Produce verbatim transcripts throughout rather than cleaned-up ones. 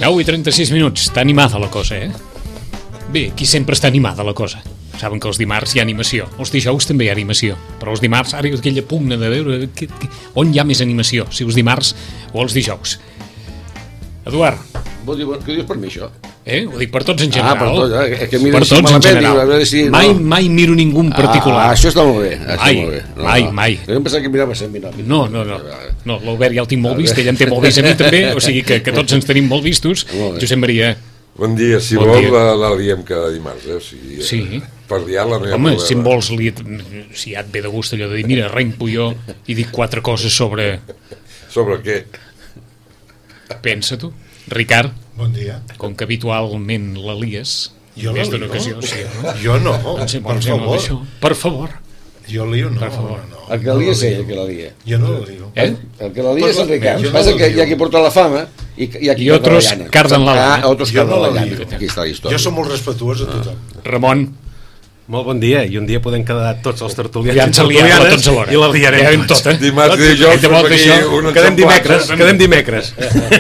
deu i trenta-sis minuts. Està animada la cosa, eh? Bé, aquí sempre està animada la cosa. Saben que els dimarts hi ha animació. Els dijous també hi ha animació. Però els dimarts, ara hi ha aquella pugna de veure que, que, on hi ha més animació, si els dimarts o els dijous. Eduard. Vol dir, què dius per mi, això? Eh? Ho dic per tots en general. Ah, per tots, eh? Que per tots en general. Diu, si, no. Mai, mai miro ningú en particular. Ah, això està molt bé. Això mai, molt bé. No, mai, no. mai. Jo em pensava que mirava sempre. No, no, no. No, l'Albert ja el tinc molt vist, ell em té molt vist a mi també, o sigui que, que tots ens tenim molt vistos. Molt Josep Maria. Bon dia, si bon vol dia. la, la diem cada dimarts, eh? O sigui, sí. Per liar-la no hi ha Home, problema. si em vols, li, si ja et ve de gust allò de dir, mira, renco jo i dic quatre coses sobre... Sobre què? Pensa tu. Ricard. Bon dia. Com que habitualment la lies, jo més no d'una ocasió. Sí, no? Jo no, doncs, per favor. Això. Per favor. Jo lio no. Per favor. No, no, el que la lia és ell, el que la lia. Jo no la lio. Eh? El que la lia és el Ricard. No passa que hi ha qui porta la fama i hi ha qui I otros carden la lana. Ah, otros carden la llana. Aquí està la història. Jo som molt respectuós a tothom. Ramon. Molt bon dia, i un dia podem quedar tots els tertulians ja ens liarem tots alhora. I la liarem ja tots. Tot, eh? Dimarts i dijous, quedem dimecres, quedem dimecres.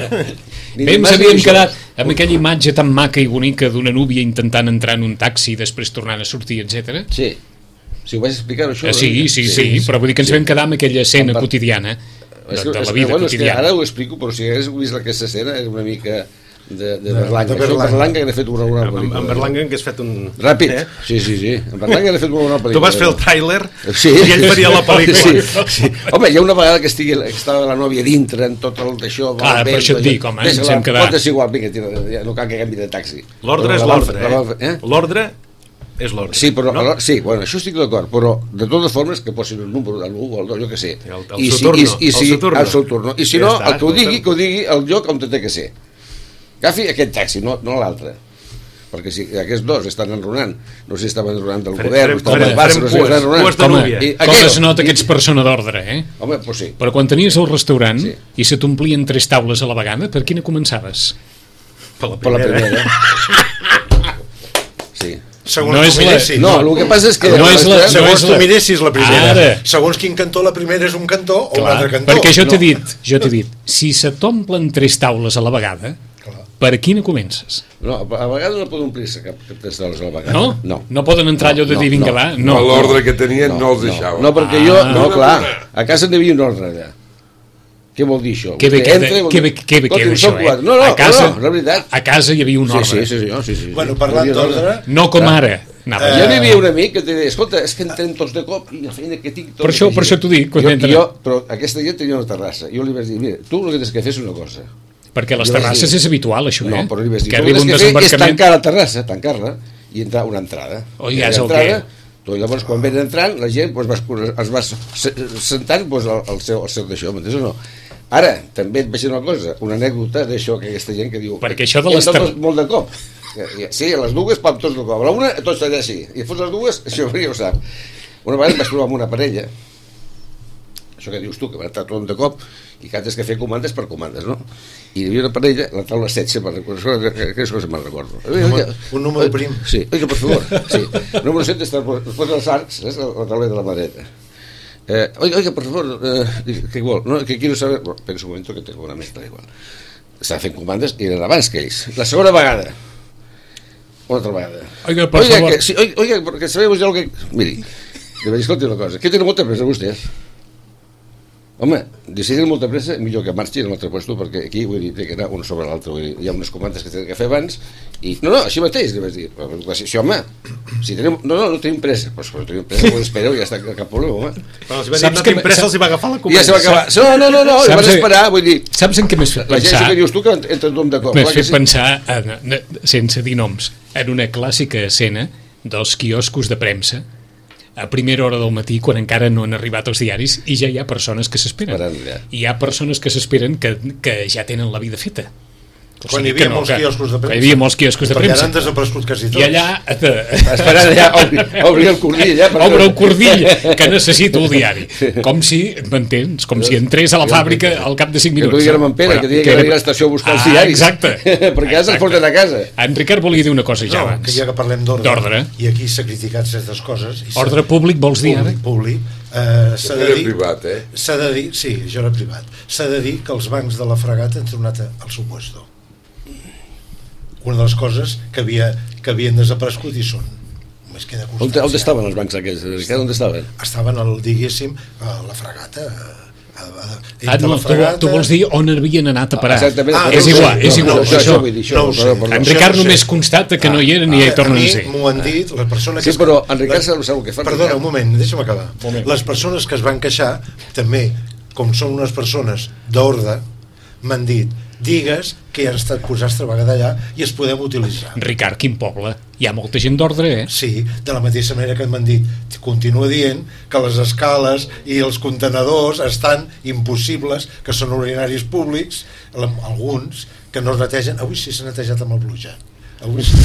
Bé, ens havíem quedat amb aquella imatge tan maca i bonica d'una núvia intentant entrar en un taxi i després tornant a sortir, etcètera. Sí. Si ho vaig explicar, això... Ah, sí, sí, sí, sí, però vull dir que ens vam quedar amb aquella escena quotidiana de, de la vida bueno, quotidiana. Ara ho explico, però si hagués vist aquesta escena era una mica de, de Berlanga. De Berlanga. Berlanga hagués fet una bona pel·lícula. En Berlanga hagués fet un... Ràpid, eh? sí, sí, sí. En Berlanga hagués fet una bona pel·lícula. Tu vas fer el tràiler sí, i ell faria la pel·lícula. Sí, sí. Home, hi ha una vegada que, estigui, que estava la nòvia dintre en tot el d'això... Ah, per això et dic, home, ens hem quedat... Pot ser igual, vinga, tira, no cal que canvi de taxi. L'ordre és l'ordre, eh? L'ordre és l'ordre. Sí, però, no? sí, bueno, això estic d'acord, però de totes formes que posin un número de l'u o el dos, jo què sé. El, el I, seu si, turno, i, i, si, el seu turno. El seu turno. I si ja no, està, el que ho digui, que ho digui el lloc on té que ser. Agafi aquest taxi, no, no l'altre. Perquè si aquests dos estan enronant, no sé si estaven enronant del govern, o estaven al Barça, no sé si estaven enronant. Home, com es nota que ets persona d'ordre, eh? Home, pues sí. Però quan tenies el restaurant sí. i se t'omplien tres taules a la vegada, per quina començaves? Per la primera. Per la primera. Sí. Segons no tu miressis. No, el que passa és que... No és la, segons no tu miressis la primera. Ara. Segons quin cantó la primera és un cantó o clar, un altre cantó. perquè jo t'he no. dit, jo t'he dit, si se t'omplen tres taules a la vegada, clar. Per quina comences? No, a vegades no pot omplir-se cap tres taules a la vegada. No? No. No poden entrar allò de no, dir vinga no, va? No, No. l'ordre que tenien no, no els deixava. No, no perquè jo... Ah. No, clar, a casa n'hi havia un ordre allà. Què vol dir això? Què bé queda, què bé, què bé queda això, eh? No, no, a casa, no, no, la veritat. A casa hi havia un ordre. Sí, sí, sí, sí, sí, sí. Bueno, parlant d'ordre... No com ara. Anava. Uh, ja hi havia un amic que te deia, escolta, és que entrem tots de cop i la feina que tinc... Per això, per això t'ho dic. Jo, jo, però aquesta gent tenia una terrassa. Jo li vaig dir, mira, tu el que tens que fer és una cosa. Perquè a les terrasses és habitual, això, eh? No, però li vaig dir, que tu el que un tens que fer és desembarcament... tancar la terrassa, tancar-la, i entrar una entrada. Oh, ja és el què? Tu, llavors, quan ven entrant, la gent pues, vas, es va sentant pues, el, el seu, el seu d'això, m'entens o no? Ara, també et vaig dir una cosa, una anècdota d'això que aquesta gent que diu... Perquè això de les terrasses... Molt de cop. Sí, a les dues, pam, tots de cop. A la una, tots allà sí. I fos les dues, això ja ho sap. Una vegada em vaig trobar amb una parella, això que dius tu, que va entrar tothom de cop, i que tens que fer comandes per comandes, no? I hi havia una parella, la taula setze, per recordar, aquestes coses me'n recordo. Oiga, un número prim. Sí, oiga, per favor. Sí. El número set està després dels arcs, és la taula de la mà dreta. Eh, oiga, oiga, por favor, eh, ¿qué igual? No, que quiero saber... Bueno, pero en su momento que tengo una mezcla igual. Estava fent comandes i eren abans que ells. La segona vegada. Una altra vegada. Oiga, per oiga, favor. Que, sí, oiga, oiga, porque sabemos ya lo que... Miri, li vaig dir, escolti una cosa, que tenen molta pressa vostès? Home, si tenen molta pressa, millor que marxi en un altre puesto, perquè aquí, vull dir, té que anar un sobre l'altre, vull dir, hi ha unes comandes que tenen que fer abans, i... No, no, així mateix, li vaig dir. Si, si home, si tenim... No, no, no tenim pressa. Pues, pues tenim pressa, pues espereu, ja està, cap problema, home. Però els va dir, no tenim pressa, els hi va agafar la comanda. I ja se va acabar. No, no, no, no, i van esperar, vull dir... Saps en què m'has fet La pensar? gent que dius tu que entra tothom de cop. M'has fet pensar, en, sense dir noms, en una clàssica escena dels quioscos de premsa, a primera hora del matí, quan encara no han arribat els diaris, i ja hi ha persones que s'esperen. I hi ha persones que s'esperen que, que ja tenen la vida feta. O quan hi havia no, molts quioscos de premsa. Hi havia molts quioscos de premsa. Perquè ara han desaparegut quasi tots. I allà... Esperant allà, obri, obri el cordill allà. Per... Obre el cordill, que necessito el diari. Com si, m'entens? Com si entrés a la fàbrica al cap de cinc minuts. Que tu diguem en Pere, que tenia que venir a l'estació a buscar els diaris. Exacte. Perquè ja se'ls porten a casa. En Ricard volia dir una cosa ja abans. No, que ja que parlem d'ordre, i aquí s'ha criticat certes coses... Ordre públic vols dir ara? Públic, Uh, s'ha de dir, privat, eh? S'ha de dir, sí, jo era privat. S'ha de dir que els bancs de la Fragata han tornat al seu puesto. una de les coses que, havia, que havien desaparegut i són. Només queda constància. On, on estaven els bancs aquells? On estaven? Estaven, al, diguéssim, a la fregata. A, a, ah, no, tu, tu vols dir on havien anat a parar. Exactament. Ah, és igual, és igual. No, això, això, vull dir, això, no ho sé. En Ricard només constata que no hi eren i ja hi tornen a ser. A mi m'ho han dit les persones que... Sí, però en Ricard sap el que fa. Perdona, un moment, deixa'm acabar. Les persones que es van queixar, també, com són unes persones d'ordre, m'han dit, digues que han estat posats altra vegada allà i es podem utilitzar. Ricard, quin poble? Hi ha molta gent d'ordre, eh? Sí, de la mateixa manera que m'han dit, continua dient que les escales i els contenedors estan impossibles, que són ordinaris públics, alguns que no es netegen. Avui sí s'ha netejat amb la pluja. Avui sí.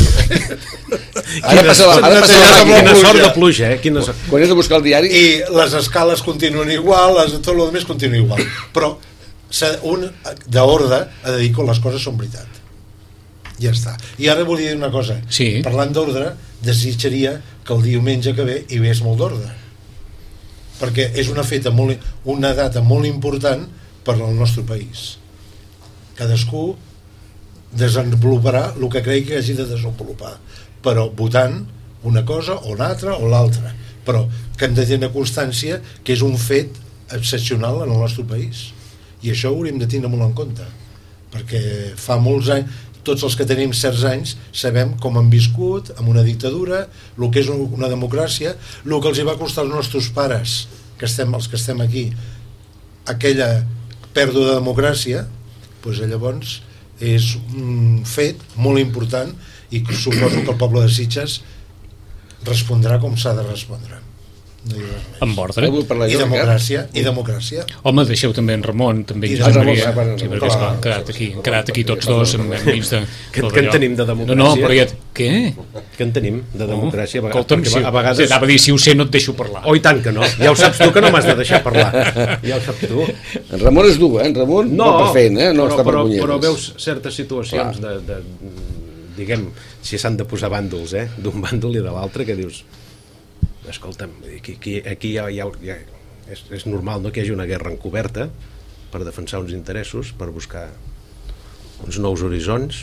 Ara passa la, ara passa la quina sort de pluja, eh? Quina sort. Quan he de buscar el diari... I les escales continuen igual, les, tot el més continua igual. Però un d'ordre ha de dir que les coses són veritat. Ja està. I ara volia dir una cosa. Sí. Parlant d'ordre, desitjaria que el diumenge que ve hi hagués molt d'ordre. Perquè és una feta molt, una data molt important per al nostre país. Cadascú desenvoluparà el que cregui que hagi de desenvolupar, però votant una cosa o l'altra o l'altra. Però que hem de tenir constància que és un fet excepcional en el nostre país. I això ho hauríem de tenir molt en compte, perquè fa molts anys, tots els que tenim certs anys sabem com han viscut amb una dictadura, el que és una democràcia, el que els hi va costar als nostres pares, que estem, els que estem aquí, aquella pèrdua de democràcia, doncs llavors és un fet molt important i suposo que el poble de Sitges respondrà com s'ha de respondre. No amb ordre. I democràcia, i democràcia. Home, deixeu també en Ramon, també en Josep Maria. Sí, perquè esclar, han quedat aquí, han quedat aquí tots dos enmig de... Què en tenim de democràcia? No, no, però ja... Què? Què en tenim de democràcia? Oh, escolta'm, si, a vegades... Anava a dir, si ho sé no et deixo parlar. Oh, i tant que no. Ja ho saps tu que no m'has de deixar parlar. Ja ho saps tu. En Ramon és dur, eh? En Ramon no, no per fent, eh? No però, està per però, bunyeres. Però veus certes situacions de, de, diguem, si s'han de posar bàndols, eh? D'un bàndol i de l'altre, que dius... Escolta'm, aquí, aquí, aquí ja, ja, ja és, és normal, no?, que hi hagi una guerra encoberta per defensar uns interessos, per buscar uns nous horitzons,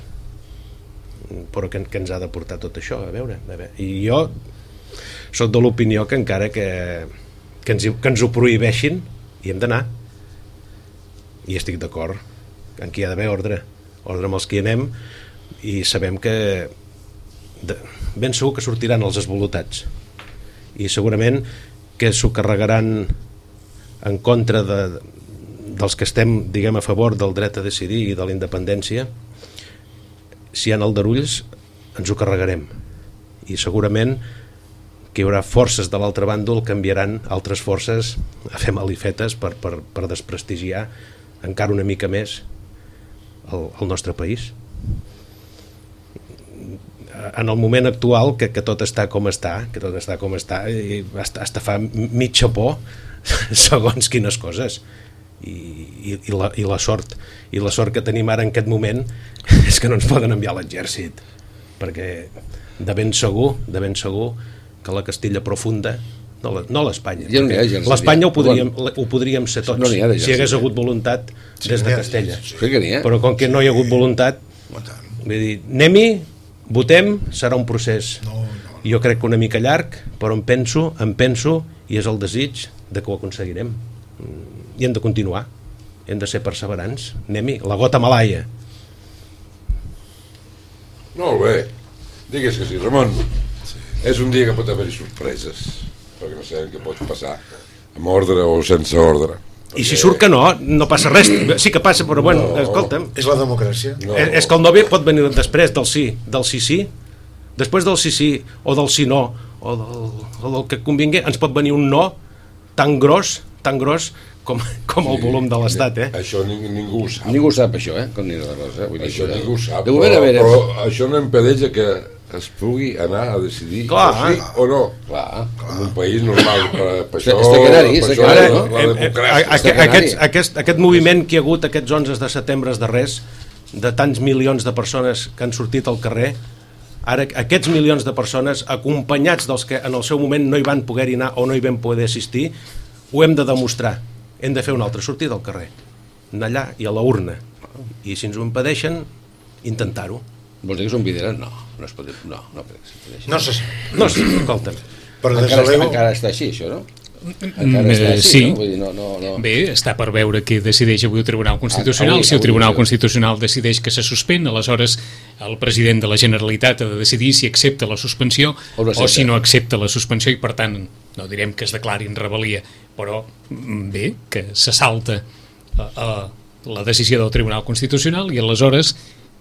però que, que ens ha de portar tot això, a veure, a veure. I jo soc de l'opinió que encara que, que, ens, que ens ho prohibeixin hi hem d'anar, i estic d'acord en que hi ha d'haver ordre ordre amb els que hi anem, i sabem que de, ben segur que sortiran els esvolutats i segurament que s'ho carregaran en contra de, dels que estem, diguem, a favor del dret a decidir i de la independència. Si hi ha aldarulls ens ho carregarem, i segurament que hi haurà forces de l'altre bàndol que enviaran altres forces a fer malifetes per, per, per desprestigiar encara una mica més el, el nostre país. En el moment actual, que, que tot està com està, que tot està com està, i hasta, hasta fa mig xapó segons quines coses, i, i, i, la, i la sort i la sort que tenim ara en aquest moment és que no ens poden enviar a l'exèrcit, perquè de ben segur de ben segur que la Castilla profunda, no, la, no l'Espanya, ja no l'Espanya ho podríem, ho podríem ser tots, no si hi hagués hagut voluntat des de Castella, sí, sí. Però com que no hi ha hagut voluntat, vull dir, anem-hi, votem, serà un procés no, no. Jo crec que una mica llarg, però em penso, em penso i és el desig de que ho aconseguirem, i hem de continuar, hem de ser perseverants, anem-hi, la gota malaia. Molt bé, digues que sí, Ramon. Sí. És un dia que pot haver-hi sorpreses, perquè no sabem què pot passar amb ordre o sense ordre. I si surt que no, no passa res. Sí que passa, però bueno, no, escolta'm. És la democràcia. No. És, és que el no bé pot venir després del sí, del sí sí. Després del sí sí, o del sí no, o del, o del que convingui, ens pot venir un no tan gros, tan gros com, com sí, el volum de l'Estat, eh? Això ningú, ningú ho sap. Ningú ho sap, això, eh? Com ni la cosa, vull dir, això això ningú ho sap, però, però, veure, però això no impedeix que es pugui anar a decidir clar, o sí o no. Clar, clar. En un país normal, per, per això, està quedant-hi, per està això quedant-hi, la, no? la democràcia. A, a, a, aquest, aquest, aquest moviment que hi ha hagut aquests onze de setembre darrers, de tants milions de persones que han sortit al carrer, ara aquests milions de persones acompanyats dels que en el seu moment no hi van poder anar o no hi van poder assistir, ho hem de demostrar, hem de fer una altra sortida al carrer, anar allà i a la urna, i si ens ho impedeixen, intentar-ho, Vols dir que són videres? No, no es pot dir, no, no crec que sigui així. No se No, sí, escolta'm. Però des Encara, de està, l'ego... encara està així, això, no? Encara Mm, està eh, així, sí. no? Vull dir, no, no, no. Bé, està per veure què decideix avui el Tribunal Constitucional. Avui- Si el avui, Tribunal sí. Constitucional decideix que se suspèn, aleshores el president de la Generalitat ha de decidir si accepta la suspensió O no o, accepta. si no accepta la suspensió i, per tant, no direm que es declari en rebel·lia, però mm, bé, que se salta a, a la decisió del Tribunal Constitucional i aleshores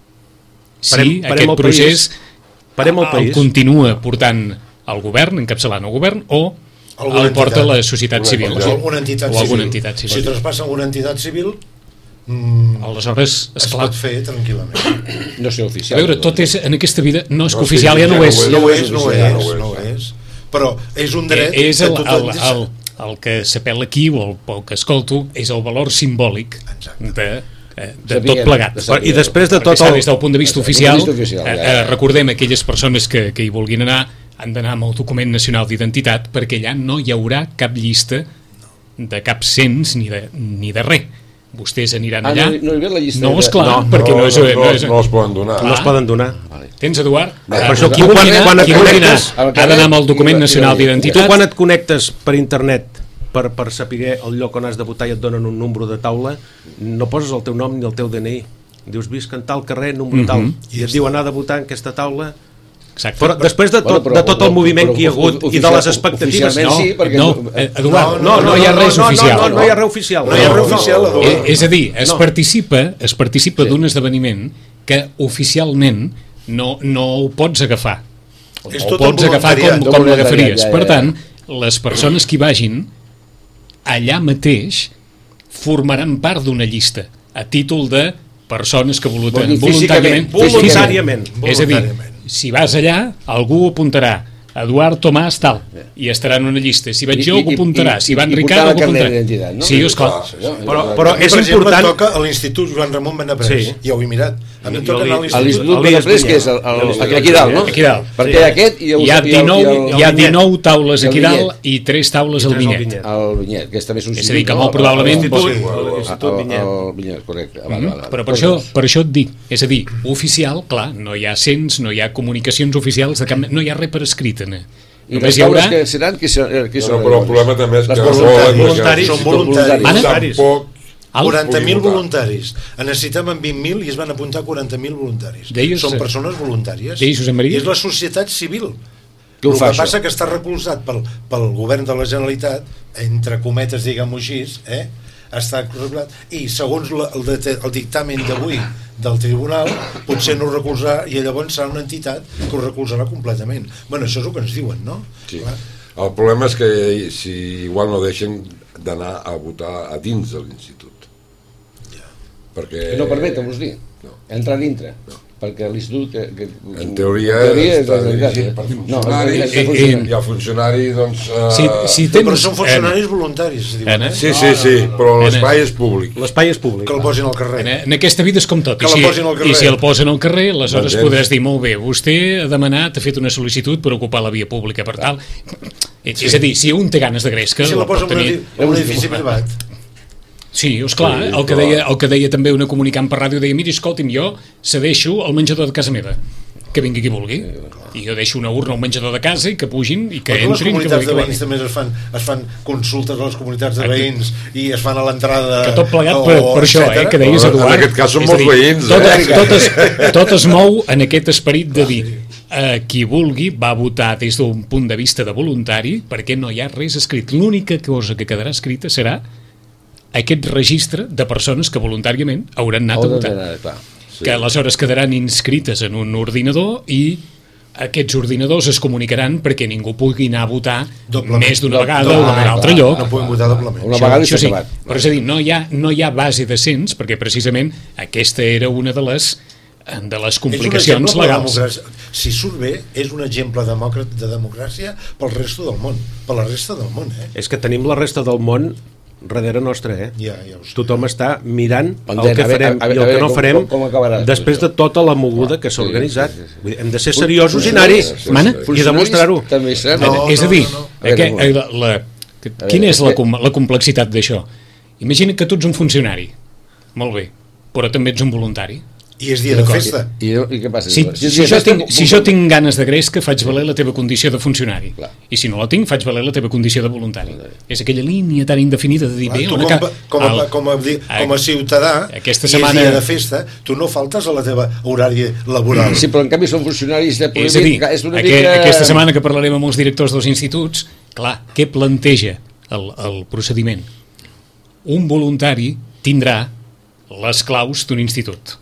si Parem- parem aquest el procés país. Parem el el país. continua portant el govern, encapçalant el govern, o Alguna el porta entitat. la societat Una civil. entitat. O alguna entitat O alguna civil. entitat civil. Si traspassa alguna entitat civil, mm, Aleshores, es esclar, pot fer tranquil·lament. No sé a oficial. veure, tot és, en aquesta vida, no és No, que sí, oficial ja ja no ho no és. ho No ho és, no ho oficial, és, no ho és. Però és un dret Eh, és que el, el, tothom... el, el que s'apel·la aquí, o el, el que escolto, és el valor simbòlic Exacte. de, eh, de Sabia- tot plegat. de saber- I després de Perquè tot està el... des del punt de vista Des del oficial, punt de vista oficial, eh, ja. eh, recordem aquelles persones que, que hi vulguin anar han d'anar amb el document nacional d'identitat, perquè allà no hi haurà cap llista de cap cens ni de, ni de res. Vostès aniran Ah, allà. no, no hi ve la llista No, de- esclar, No, perquè no, és... no, No, és no els poden donar. No es poden donar. Vale. Tens, Eduard? Bé, Ah, per això qui qui vulgui quan- anar, quan et qui vulgui anar, connectes al ha d'anar amb el carrer document i la- nacional i la- Tu d'identitat. quan et connectes per internet per, per saber el lloc on has de votar i et donen un número de taula, no poses el teu nom ni el teu D N I. Dius, visc en tal carrer, número tal. I et diu anar de votar en aquesta taula. Exacte. Però després de tot, Bueno, però- de tot el però- moviment però que hi ha hagut i de oficial- les expectatives... oficialment No, sí, perquè no, no- eh, Eduard, No, no, hi ha res no, oficial. No, no, no hi ha res oficial. No hi ha res oficial, Eduard. Eh, és a dir, es No. participa, es participa d'un esdeveniment que oficialment no, no ho pots agafar. O És ho tot pots un agafar com, voluntariat. com Un l'agafaries. voluntariat, ja, ja, Per ja. tant, les persones que hi vagin allà mateix formaran part d'una llista a títol de persones que Vol volunten, dir voluntàriament. físicament, voluntàriament. És a dir, Voluntàriament. si vas allà, algú apuntarà Eduard Tomàs tal, i estarà en una llista. Si vaig I- jo, i- algú apuntarà. i- Si van i Ricard, portar algú la carnet apuntarà. d'identitat, no? Sí, esclar. Però- però és és per exemple, important- em toca a l'Institut Joan Ramon Benaprés. Sí. Ja ho he mirat. A mi em Jo toca li- anar a A l'Institut l'Institut. Benaprés, que és el, el, el, aquí dalt, no? Aquí dalt. Perquè Sí. aquest i el, Hi ha i el- dinou, i el, hi ha Vinyet. dinou taules I el aquí dalt Vinyet. i tres taules al tres al Vinyet. Vinyet. el Vinyet, que és també és un És a dir, que molt no? probablement... L'Institut vos- l'Institut el, Vinyet. el Vinyet, correcte. Ah, vale, Mhm. vale, vale. Però per això, per això et dic, és a dir, oficial, clar, no hi ha cens, no hi ha comunicacions oficials, de cap, no hi ha res per escrit, ne? I Només les hi haurà... taules que seran, que, són, que No, són, però el problema també és les que voluntaris. voluntaris, són si voluntaris. Mana? Tampoc Al- quaranta mil Vull votar. voluntaris. En necessitàvem vint mil i es van apuntar quaranta mil voluntaris. Deies- Són persones voluntàries. Deies, Josep Maria? I és la societat civil. Què ho el fa, que passa això? que està recolzat pel, pel govern de la Generalitat, entre cometes, diguem-ho així, eh? està recolzat, i segons la, el, det- el dictamen d'avui del tribunal, potser no ho recolzarà i llavors serà una entitat que ho recolzarà completament. Bueno, això és el que ens diuen, no? Sí. Clar. El problema és que si igual no deixen d'anar a votar a dins de l'institut. Perquè... Que no permeten, vols dir? No. Entrar dintre? Perquè l'Institut... Que, que, En teoria, en teoria és està la Generalitat. dirigit per No, funcionaris, és- és- eh, és- eh, i el funcionari, doncs... Eh... Si, si Però tens... són funcionaris voluntaris, es diuen, Anna? eh? Sí, sí, sí, però Anna. l'espai és públic. L'espai és públic. Que el posin al carrer. En, en aquesta vida és com tot. Que I la si, posin al carrer. I si el posen al carrer, aleshores M'entens? podràs dir, molt bé, vostè ha demanat, ha fet una sol·licitud per ocupar la via pública per tal. Sí. És a dir, si un té ganes de gresca... Si la la posa pot en un tenir. edi- en un edifici privat. Sí, esclar, Sí, el que, clar. deia, el que deia també una comunicant per ràdio, deia, miri, escolti'm, jo cedeixo el menjador de casa meva, que vingui qui vulgui, i jo deixo una urna al menjador de casa i que pugin i que Perquè les entrin, que comunitats vulgui, de que veïns vulgui. també es fan, es fan consultes a les comunitats de veïns i es fan a l'entrada... Que tot plegat o per, per això, eh, etcètera. que deies, En Eduard. aquest cas són és a molts dir, veïns, Tot, eh? es, tot, es, tot es mou en aquest esperit de dir eh, qui vulgui va votar des d'un punt de vista de voluntari perquè no hi ha res escrit. L'única cosa que quedarà escrita serà aquest registre de persones que voluntàriament hauran anat a Hauran votar. d'anar, clar. Sí. Que aleshores quedaran inscrites en un ordinador i aquests ordinadors es comunicaran perquè ningú pugui anar a votar Doblement. més d'una Doble- vegada clar, o en un altre clar, lloc. No poden votar doblement. Una Això- vegada i això s'ha sí, acabat. però és a dir, no hi, ha, no hi ha base de cens perquè precisament aquesta era una de les de les complicacions És un exemple de legals. democràcia. Si surt bé, és un exemple demòcrata de democràcia pel resto del món, per la resta del món, eh? És que tenim la resta del món darrere nostre, eh? Ja, ja ho sé. Tothom està mirant el Pendent, que a veure- farem a veure- i el a que veure no com- farem com- com acabarà després de tota la moguda que s'ha Sí, organitzat. sí, sí, sí. Vull dir, hem de ser seriosos i anar-hi Sí, sí, sí. Mana? i demostrar-ho. També serà, No, no? és a dir, no, no. A veure, aqu- la, la, quina és la, com- la complexitat d'això? Imagina que tu ets un funcionari, molt bé, però també ets un voluntari. I és dia de festa. I, i, i què passa? Si, si, si, jo tinc, si jo tinc ganes de gresca, faig valer la teva condició de funcionari. Clar. I si no la tinc, faig valer la teva condició de voluntari. És aquella línia tan indefinida de dir... Clar, bé, tu una com, ca... com, a, el, com, a, com a ciutadà, aquesta i setmana... és dia de festa, tu no faltes a la teva horari laboral. Sí, però en canvi són funcionaris de És a dir, és una aqu mica... aquesta setmana que parlarem amb els directors dels instituts, clar, què planteja el, el procediment? Un voluntari tindrà les claus d'un institut.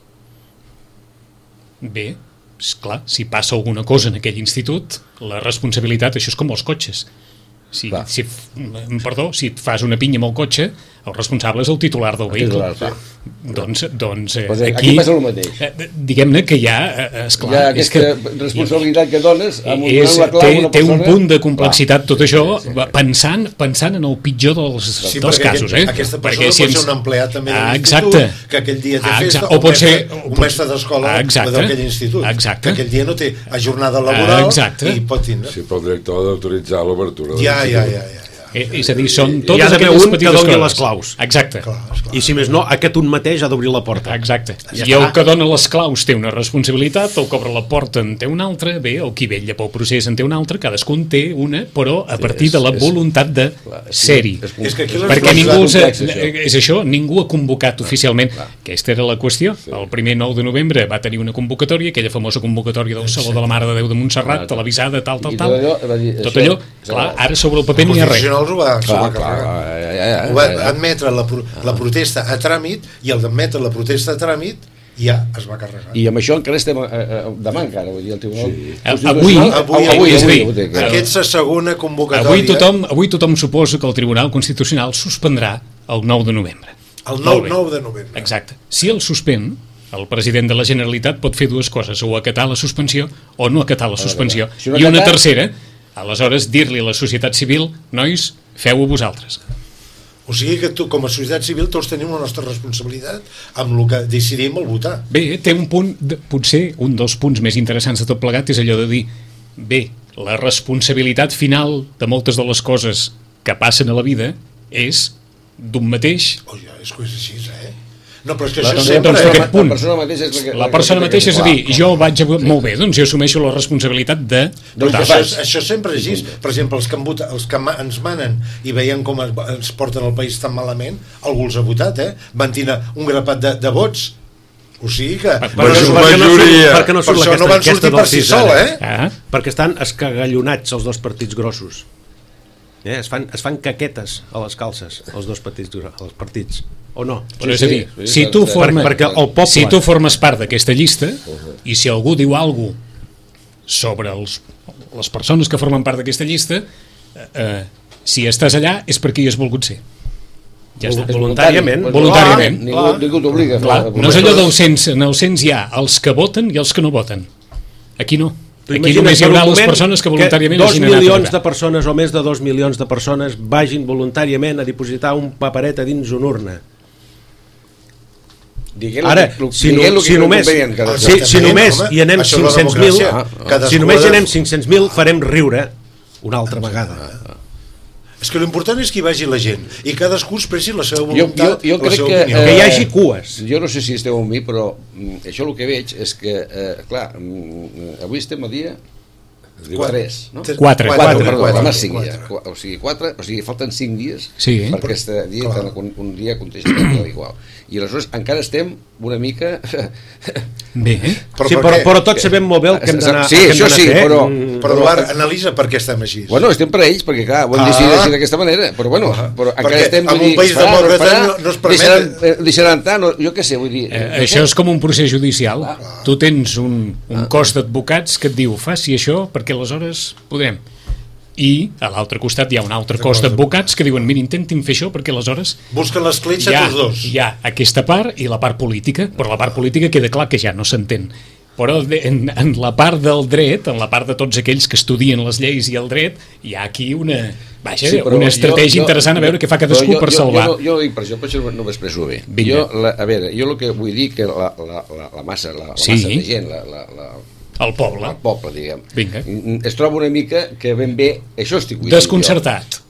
Bé, esclar, si passa alguna cosa en aquell institut, la responsabilitat, això és com els cotxes. Si, si, perdó, si et fas una pinya amb el cotxe, el responsable és el titular del vehicle. Titular, doncs, doncs eh, pues aquí, aquí passa el mateix. Eh, diguem-ne que hi ha, eh, esclar, Hi ha aquesta és que, responsabilitat que dones amb un, és, la clau té, a una té un persona. punt de complexitat tot això, sí, sí. pensant pensant en el pitjor dels, Sí, dels casos. Aquest, eh? aquesta Perquè persona si pot ens... ser un empleat també de Ah, l'institut, exacte. que aquell dia té Ah, festa, exacte. O pot ser un mestre d'escola d'aquell institut, exacte. que aquell dia no té jornada laboral exacte. i pot tindre. Sí, però el director ha d'autoritzar l'obertura. Ja, ja, ja, ja. Eh, és a dir, són Hi ha totes d'haver aquelles un que petites doni coses. les claus. Exacte. Clar, esclar. I si més no, aquest un mateix ha d'obrir la porta. Exacte. Ja I el està. que dona les claus té una responsabilitat, el que obre la porta en té una altra, bé, el qui vetlla pel procés en té una altra, cadascun té una, però a partir és- de la és- voluntat de clar, és- ser-hi. és- És que aquí les Perquè coses ningú els ha, complex, això. és això, ningú ha convocat oficialment. Aquesta era la qüestió. El primer nou de novembre va tenir una convocatòria, aquella famosa convocatòria del Saló de la Mare de Déu de Montserrat, televisada, tal, tal, I tal. tot allò, va dir, Tot això- allò, clar, ara sobre el paper no hi ha Els res. professionals ho va, s'ho Clar, va clar, carregar. ja, ja, ja, Ho va ja, ja. admetre la, pro- la protesta a tràmit i el d'admetre la protesta a tràmit ja es va carregar. I amb això encara estem eh, eh, demà encara, vull dir, el Tribunal Avui- Constitucional- avui- avui, és a dir, avui, avui, Aquesta segona convocatòria, Avui tothom, avui tothom suposa que el Tribunal Constitucional suspendrà el nou de novembre. el Molt nou, bé. nou de novembre. Exacte. Si el suspèn, el president de la Generalitat pot fer dues coses, o acatar la suspensió o no acatar la suspensió. Si no I una acatar- tercera, aleshores dir-li a la societat civil, nois, feu-ho vosaltres. O sigui que tu, com a societat civil, tots tenim la nostra responsabilitat amb el que decidim al votar. Bé, té un punt, de, potser un dels punts més interessants de tot plegat és allò de dir, bé, la responsabilitat final de moltes de les coses que passen a la vida és d'un mateix. Oh, ja, és que és així, eh? No, però és que La, això doncs, sempre... doncs, eh? aquest punt. la persona mateixa és la que... La persona mateixa, és a dir, jo vaig a... Molt bé, doncs jo assumeixo la responsabilitat de... Doncs Què això, fas? és, això sempre és així. Per exemple, els que, han votat, els que ma- ens manen i veiem com es, ens porten el país tan malament, algú els ha votat, eh? Van tenir un grapat de, de vots. O sigui que... Per, Major- perquè no surt, majoria. perquè no Per surt això no aquesta van enquesta sortir del per si sis sol, ara. eh? Ah, Perquè estan escagallonats els dos partits grossos. Eh? Es, fan, es fan caquetes a les calces, els dos partits, gro- els partits. O no? però és sí, a dir, sí, si sí, tu sí. formes, Perquè el poble... si tu formes part d'aquesta llista i si algú diu alguna sobre els, les persones que formen part d'aquesta llista, eh, eh, si estàs allà és perquè hi has volgut ser. Ja està. És Voluntàriament. voluntari. Voluntàriament. Ningú, ningú t'obliga. a fer Clar, la- no és allò del cens, en el cens hi ha els que voten i els que no voten. Aquí no. Aquí Imagina't només hi per un haurà les moment persones que voluntàriament dos hagin anat a milions votar. de persones o més de dos milions de persones vagin voluntàriament a dipositar un paperet a dins una urna. Diguent Ara, el que- si, diguent no, el que si només, convenien cada si, cop. si només home, hi anem això és la cinc-cents mil, democràcia. Cadascú si només hi ha de- anem cinc-cents mil, farem riure una altra vegada. És que l'important és que hi vagi la gent i cadascú expressi la seva Jo, voluntat, jo, jo la crec seva que... opinió. Que hi hagi cues. Jo no sé si esteu amb mi, però mm, això el que veig és que, eh, clar, mm, avui estem a dia tres, no? Quatre. Quatre. Quatre, Quatre, perdó, quatre, demà cinc quatre. ja. Qu- O sigui, quatre, o sigui, falten cinc dies Sí. per aquest dia, Clar. tan, un, un dia contestant igual. I aleshores encara estem una mica... Bé, eh? Però Sí, per però, què? però tots sabem molt bé el que hem d'anar Sí, el que hem això d'anar sí, a fer. però- Mm, Però Eduard, analitza per què estem així. Bueno, estem per ells, perquè clar, ho hem Ah. decidit així d'aquesta manera, però bueno, però encara Perquè estem... en vull un país esperar, demòcrata esperar, no- no es permet- Deixaran, eh, deixaran tant, no, jo què sé, vull dir... Eh, no això sé. és com un procés judicial. Tu tens un, un cos d'advocats que et diu faci això perquè aleshores podrem. I a l'altre costat hi ha un altre cos d'advocats que diuen mira, intentin fer això perquè aleshores Busquen l'escletxa hi ha, tots dos. hi ha aquesta part i la part política, però la part política queda clar que ja no s'entén. Però de- en, en la part del dret, en la part de tots aquells que estudien les lleis i el dret, hi ha aquí una, vaja, Sí, però una jo- estratègia jo- interessant a veure què fa cadascú però jo- per jo- salvar. Jo, jo, jo no dic per això, per això no m'expresso bé. Vinga. Jo, la, a veure, jo el que vull dir que la, la, la, la massa, la, la Sí. massa de gent, la, la, la, El poble. el poble, diguem, Vinga. es troba una mica que ben bé, això estic vull dir Desconcertat. jo.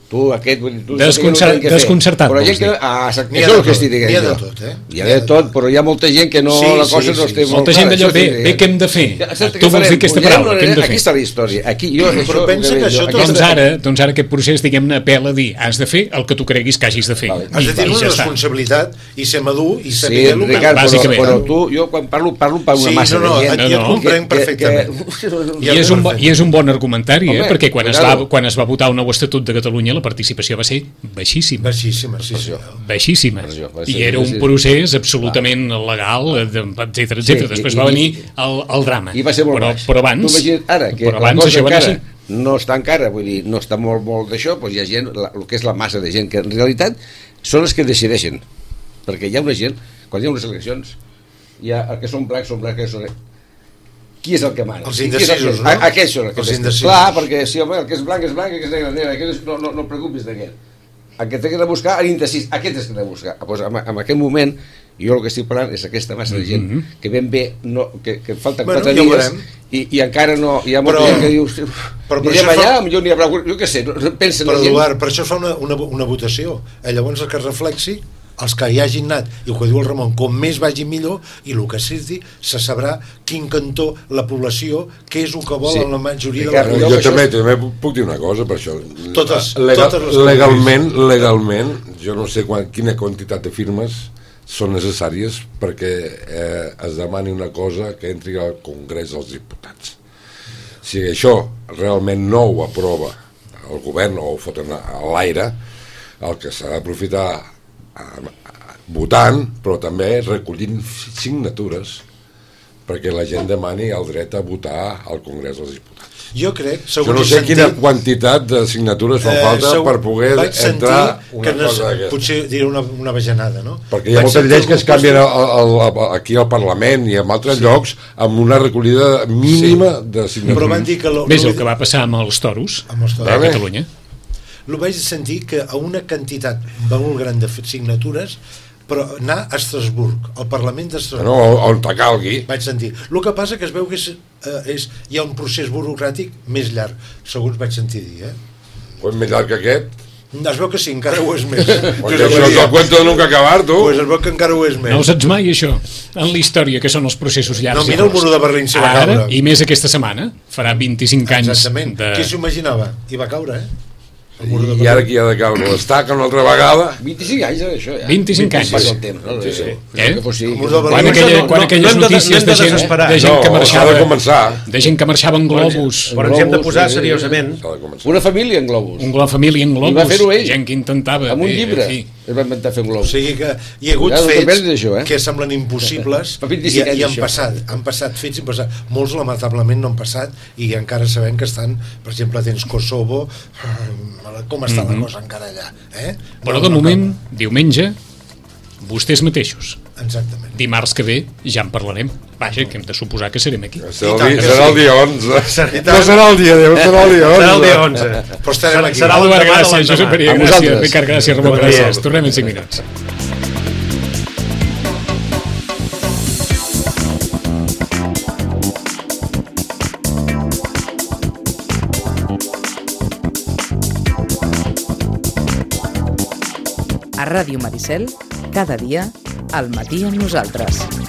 tu aquest, vull dir, tu Desconcer- no desconcertat, però gent vols dir. que, ah, això N'hi ha és el de que tot, estic dient n'hi ha de jo. tot, eh? Hi ha de tot, però hi ha molta gent que no, Sí, la sí, cosa no sí, es té sí. molt Molta clara. gent d'allò, Això bé, estic bé, dient. què hem de fer? Ja, saps Tu què vols dir farem? aquesta Pugem paraula, què hem de Aquí fer? està la història. Aquí jo, això, pensa que això aquí tot- està- Doncs ara, doncs ara aquest procés, diguem-ne, apel·la a dir, has de fer el que tu creguis que hagis de fer. Vale. Has de I, tenir i una ja està. responsabilitat i ser madur i Sí, saber el que... Ricard, però, Bàsicament. però tu, jo quan parlo, parlo per una Sí, massa no, no, de gent. jo et No, no. comprenc que- perfectament. que- I és, un, bo- I és un bon argumentari, eh? Home, perquè quan es, va, claro. quan es va votar un nou estatut de Catalunya la participació va ser baixíssima. Baixíssima, sí, sí. Baixíssima. Per això, va ser- I era un procés absolutament legal, etc etc. Sí, Després i- va i- venir el, el drama. I va ser molt però, baix. però abans, Tu imagina't ara que però la abans cosa això va anar encara així. no està encara, vull dir, no està molt, molt d'això, doncs hi ha gent, la, el que és la massa de gent, que en realitat són els que decideixen. Perquè hi ha una gent, quan hi ha unes eleccions, hi ha el que són blancs, són blancs, que són... Qui és el que mana? Els Qui- qui és el indecisos, que- no? A, aquests són els que Els decideixen. indecisos. Clar, perquè si home, el que és blanc és blanc, el que és negre és negre, aquest és, no, no, no et preocupis d'aquest. El que té que anar a buscar, l'indecís, aquest és que ha de buscar. Pues, en, en aquest moment, jo el que estic parlant és aquesta massa de gent Mhm. que ben bé, no, que, que falten Bueno, quatre ja ho dies veurem. i, i encara no, hi ha molta Però- gent que diu però per anirem això allà, fa- millor n'hi haurà, jo què sé, no, pensen Però la gent. Eduard, per això es fa una, una, una votació. Eh, llavors el que es reflexi, els que hi hagin anat, i el que diu el Ramon, com més vagin millor, i el que surti, se sabrà quin cantó la població, què és el que vol Sí. la majoria Ricard, de la Jo, Jo jo això- també, també puc dir una cosa per això. Totes- Legal, totes les legalment, legalment, jo no sé quan, quina quantitat de firmes són necessàries perquè eh, es demani una cosa que entri al Congrés dels Diputats. Si això realment no ho aprova el govern o ho foten a l'aire, el que s'ha d'aprofitar eh, votant, però també recollint signatures perquè la gent demani el dret a votar al Congrés dels Diputats. Jo crec, Jo segons no he sé sentit, quina quantitat de signatures fan eh, falta segur- per poder vaig sentir entrar que una no, cosa d'aquesta. potser diré una, una bajanada, no? Perquè hi ha Vaig moltes sentir lleis que es algun canvien post- al, al, al, aquí al Parlament i en altres sí. llocs amb una recollida mínima sí. de signatures. Però van dir que... Lo, Ves lo- el que va passar amb els toros Amb els toros. de Vale. Catalunya. Lo vaig sentir que a una quantitat molt gran de signatures, però anar a Estrasburg, al Parlament d'Estrasburg, No, on te calgui. vaig sentir. El que passa que es veu que és, eh, és, hi ha un procés burocràtic més llarg, segons vaig sentir dir, eh? Pues més llarg que aquest. Es veu que sí, encara ho és més. Perquè això és el cuento de nunca acabar, tu. Pues es veu que encara ho és més. No ho saps mai, això? En la història, que són els processos llargs. No, mira i el curts. muro de Berlín si va Ara, caure. i més aquesta setmana, farà vint-i-cinc anys Exactament. de... Qui s'ho imaginava? I va caure, eh? El muro de I ara Berlín. qui ha de caure? L'estaca una altra vegada? vint-i-cinc anys, eh, això, ja. vint-i-cinc anys. Passa el temps, no? Sí, sí. Eh? Que fossi... El mur de Berlín. Quan, No, aquella, no, quan no, aquelles no hem de- notícies no hem de de gent, desesperar. de gent No, que s'ha marxava... de començar. De gent que marxava en globus. Per exemple, globus, posar sí, seriosament... S'ha de començar. Una família en globus. Un, la família en globus. I va fer-ho ell. Gent que intentava... Amb un bé, llibre. en fi. Es va inventar fer un O globus. sigui que hi ha hagut Ja no te'n fets perdis d'això, eh? que semblen impossibles Fa i, vint-i-cinc anys, i han això. passat, han passat fets i han passat. Molts lamentablement no han passat i encara sabem que estan, per exemple, tens Kosovo, com està la cosa encara allà, eh? Però No, de no moment, diumenge, vostès mateixos. acaba. Exactament. Dimarts que ve ja en parlarem. Vaja, que hem de suposar que serem aquí. Serà, I el tant dia, que serà sí. el dia onze. I tant. No serà el dia deu, serà el dia onze. Serà el dia onze. Però estarem aquí. Serà Eduard, l'endemà de gràcies, l'endemà. Josep Maria, A gràcies, vosaltres. Ricard, gràcies, Ramon, Bon dia. gràcies. Tornem en cinc minuts. A Ràdio Maricel, cada dia, al matí amb nosaltres.